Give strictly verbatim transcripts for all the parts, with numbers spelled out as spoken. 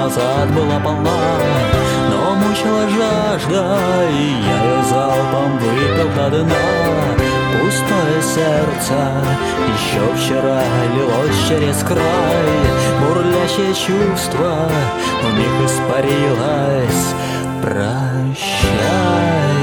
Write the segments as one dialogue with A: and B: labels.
A: назад была полна, но мучила жажда, и я ее залпом выпил до дна. Пустое сердце еще вчера лилось через край, бурлящее чувство вмиг испарилось. Прощай.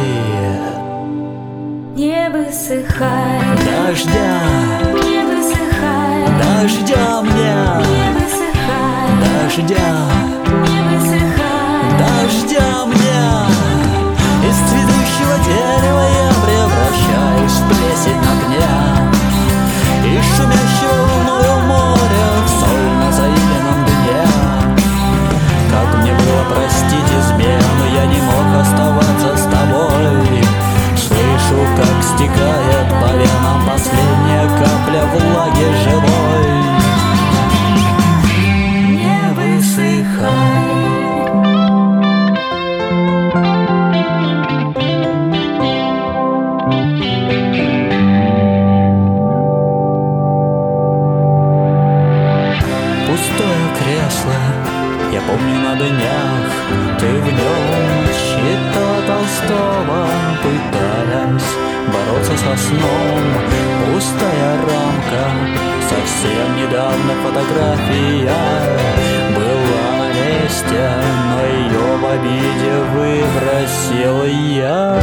B: Не высыхай,
A: Дождя,
B: не высыхай,
A: дождя мне,
B: не высыхай,
A: дождя,
B: не высыхай,
A: дождя мне. Из цветущего дерева я превращаюсь в плесень на дне, из шумящего волною моря в соль на заиленном дне. Как мне было простить измену, я не мог оставаться с тобой. Слышу, как стекает по венам последняя капля влаги живой. Не высыхай. Пустое кресло, я помню на днях, ты в нем читала Толстого, пытаясь бороться со сном. Пустая рамка, совсем недавно фотография была на месте, но ее в обиде выбросил я.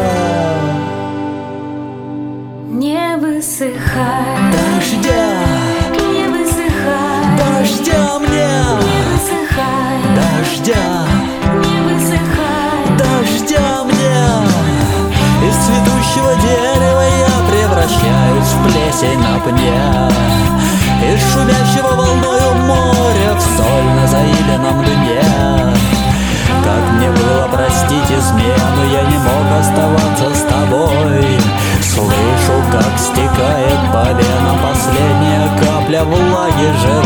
B: не высыхай,
A: Дождя,
B: не высыхай,
A: дождя мне,
B: не высыхай,
A: дождя,
B: не высыхай,
A: дождя мне. Из цветущего дерева я превращаюсь в плесень на пне, из шумящего волною моря в соль на заиленном дне. Как мне было простить измену, я не мог оставаться с тобой. Слышу, как стекает по венам последняя капля влаги живой.